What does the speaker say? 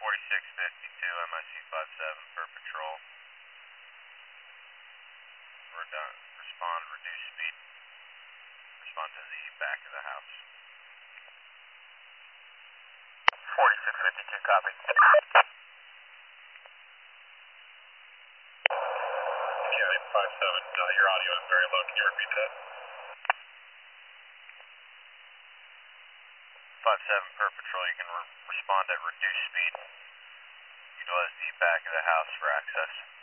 4652, MIC 57 per patrol. Respond, reduce speed. Respond to the back of the house. 4652, copy. Yeah, 57, your audio is very low. Can you repeat that? 57 per patrol, you can respond at reduced speed. Utilize the back of the house for access.